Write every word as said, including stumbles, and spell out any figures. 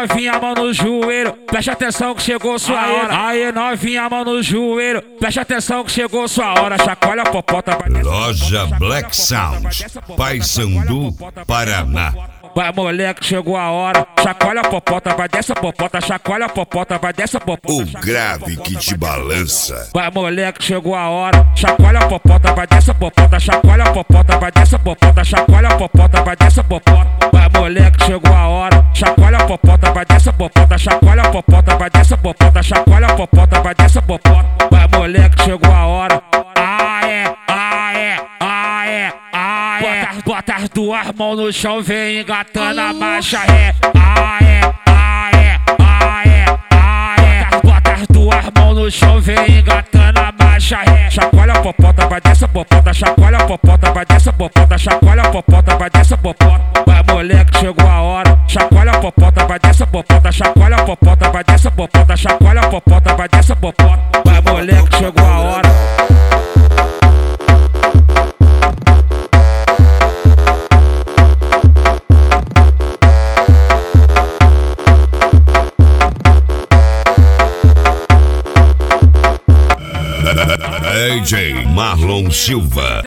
novinha, mão no joelho, preste atenção que chegou sua hora. Aí novinha, mão no joelho, preste atenção que chegou sua hora. Chacoalha a popota, vai descer. Loja Black Sound, Paysandu, Paraná. Vai moleque, chegou a hora. Chacoalha a popota, vai dessa popota. Chacoalha a popota, vai dessa popota. O grave que te balança. Vai moleque, chegou a hora. Chacoalha a popota, vai dessa popota. Chacoalha a popota, vai dessa popota. Chacoalha a popota, vai dessa popota. Vai moleque, chegou a hora. Chacoalha a popota, vai dessa popota. Chacoalha a popota, vai dessa popota. Chacoalha a popota, vai dessa popota. Vai moleque, chegou a hora. Ah é, ah é, ah é, ah é. Bota, bota as duas mãos no chão, vem engatando a marcha ré. Ah é, ah é, ah é, ah é. Bota as duas mãos no chão, vem engatando a marcha ré. Chacoalha a popota, vai dessa popota. Chacoalha a popota, vai dessa popota. Chacoalha a popota, vai dessa popota. Vai moleque, chegou a hora. Chacoalha a popota, vai dessa popota. Chacoalha a popota, vai dessa popota. Chacoalha a popota, vai dessa popota. Vai moleque, chegou a hora. D J Marlon Silva.